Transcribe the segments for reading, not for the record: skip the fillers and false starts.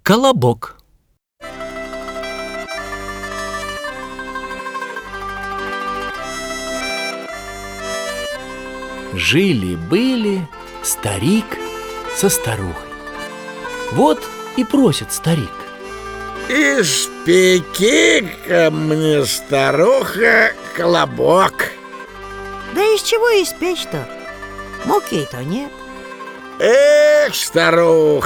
Колобок. Жили-были старик со старухой. Вот и просит старик: испеки-ка мне, старуха, колобок. Да из чего испечь-то? Муки-то нет. Эх, старуха,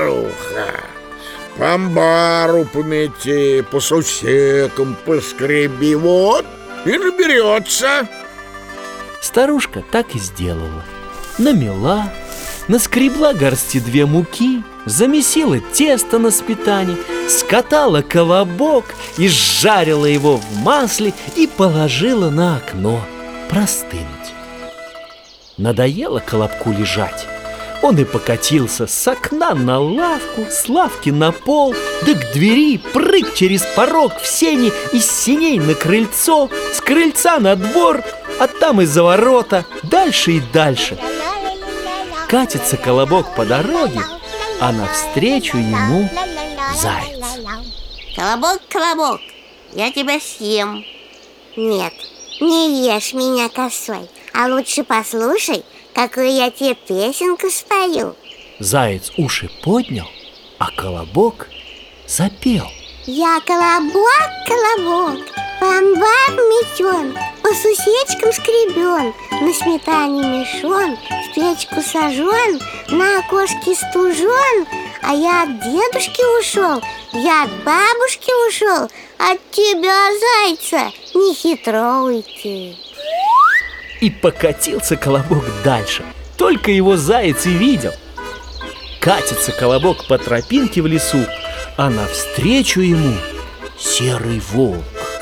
по амбару помети, по сусекам поскреби, вот и наберется. Старушка так и сделала. Намела, наскребла горсти 2 муки, замесила тесто на сметане, скатала колобок и сжарила его в масле и положила на окно простынуть. Надоело колобку лежать. Он и покатился с окна на лавку, с лавки на пол, да к двери, прыг через порог в сени, из сеней на крыльцо, с крыльца на двор, а там из-за ворота, дальше и дальше. Катится колобок по дороге, а навстречу ему заяц. Колобок, колобок, я тебя съем. Нет, не ешь меня косой, а лучше послушай, какую я тебе песенку спою. Заяц уши поднял, а колобок запел. Я колобок, колобок, по амбару метен, по сусечкам скребен, на сметане мешон, в печку сожжен, на окошке стужен. А я от дедушки ушел, я от бабушки ушел, от тебя, зайца, не хитро уйти. И покатился колобок дальше. Только его заяц и видел. Катится колобок по тропинке в лесу, а навстречу ему серый волк.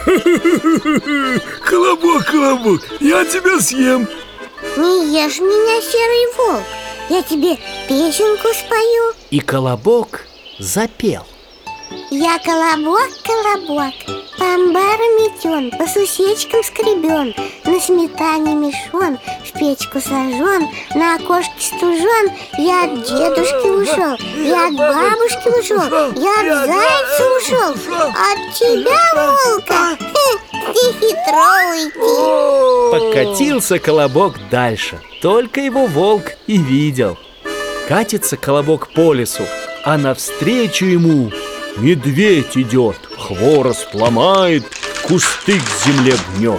Колобок, колобок, я тебя съем. Не ешь меня, серый волк, я тебе песенку спою. И колобок запел. Я колобок, колобок, по амбару метен, по сусечкам скребен, на сметане мешон, в печку сожжен, на окошке стужен. Я от дедушки ушел, я от бабушки ушел, я от зайца ушел, от тебя, волка, не хитро уйти. Покатился колобок дальше. Только его волк и видел. Катится колобок по лесу, а навстречу ему медведь идет, хворост ломает, кусты к земле гнет.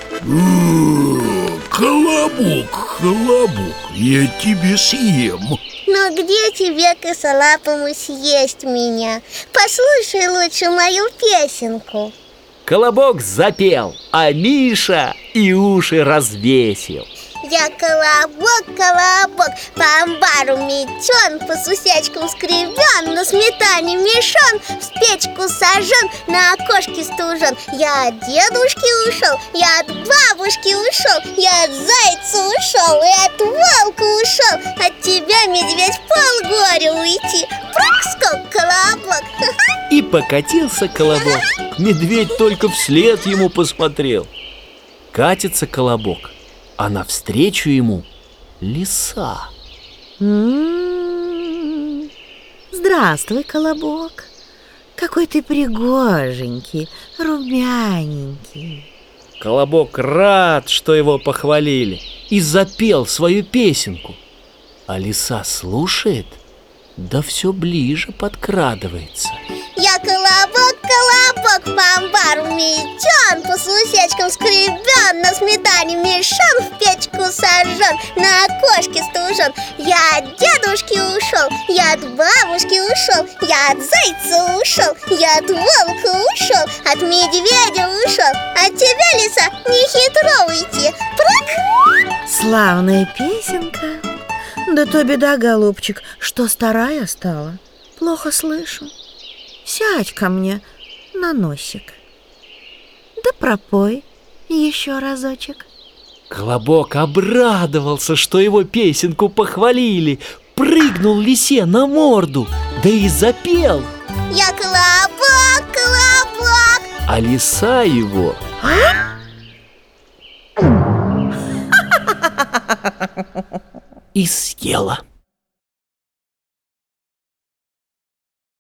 Колобок, колобок, я тебе съем. Но где тебе, косолапому, съесть меня? Послушай лучше мою песенку. Колобок запел, а Миша и уши развесил. Я колобок, колобок, по амбару метен, по сусечкам скребен, на сметане мешон, в печку сожжен, на окошке стужен. Я от дедушки ушел, я от бабушки ушел, я от зайца ушел и от волка ушел, от тебя, медведь, полгоря уйти. Прыг-скок, колобок. И покатился колобок. Медведь только вслед ему посмотрел. Катится колобок, а навстречу ему лиса. Здравствуй, колобок. Какой ты пригоженький, румяненький. Колобок рад, что его похвалили, и запел свою песенку. А лиса слушает, да все ближе подкрадывается. Я колобок, колобок, по амбару метен, по сусечкам скребен, на сметане мешон, в печку сожжен, на окошке стужен. Я от дедушки ушел, я от бабушки ушел, я от зайца ушел, я от волка ушел, от медведя ушел, от тебя, лиса, не хитро уйти. Прыг! Славная песенка. Да то беда, голубчик, что старая стала. Плохо слышу. Сядь ко мне на носик, да пропой еще разочек. Колобок обрадовался, что его песенку похвалили, прыгнул лисе на морду, да и запел. Я колобок, колобок. А лиса его и съела.